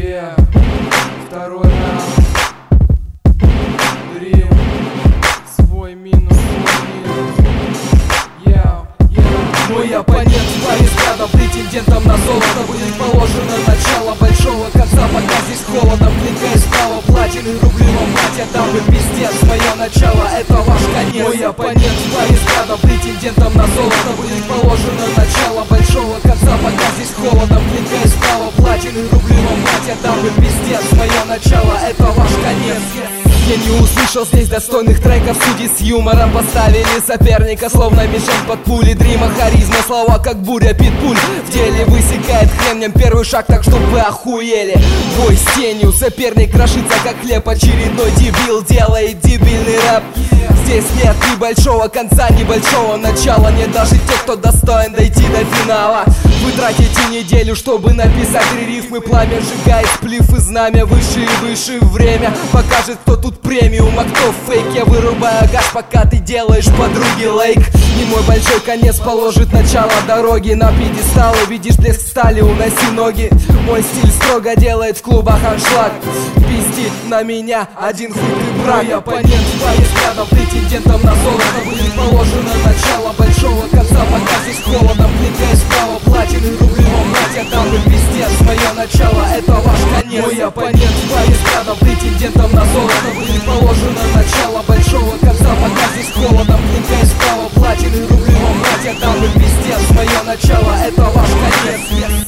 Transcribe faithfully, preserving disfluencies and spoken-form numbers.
Yeah. Второй раунд. Дрим. Свой минус, свой минус. Yeah, yeah. Мой оппонент по эстрадам, претендентом на золото. Будет положено начало большого конца, пока здесь холодно. Кликай справа, платины, рубли вам платят, дабы пиздец. Мое начало, это ваш конец. Мой оппонент по эстрадам, претендентом на золото. Будет положено начало большого конца, пока здесь холодно. Кликай справа, платины, рубли вам платят, дабы пиздец. Мое начало, это ваш конец. Я не услышал здесь достойных треков, судьи с юмором поставили соперника, словно мишень под пули. Дрима, харизма, слова как буря, питбуль в деле высекает кремнем первый шаг, так что вы охуели. Бой с тенью, соперник крошится как хлеб, очередной дебил делает дебильный рэп. Здесь нет ни большого конца, ни большого начала, нет даже тех, кто достоин дойти до финала. Вы тратите неделю, чтобы написать три рифмы, пламя сжигает сплив и знамя, выше и выше время покажет, кто тут премиум, а кто фейк. Я вырубаю газ, пока ты делаешь подруге лейк. И мой большой конец положит начало дороги. На пьедесталы видишь блеск стали, уноси ноги. Мой стиль строго делает в клубах аншлаг. Пиздит на меня один хуй ты брак. Мой оппонент по эстрадам, претендентом на золото. Будет положено начало большого конца, пока здесь холодно. Кликай справа, платины, рубли вам платят, дабы пиздец. Мое начало, это ваш конец. Мой оппонент по эстрадам, претендентом на золото. Будет положено начало большого конца, пока здесь холодно. Кликай справа, платины, рубли вам платят, дабы пиздец. Мое начало, это ваш конец.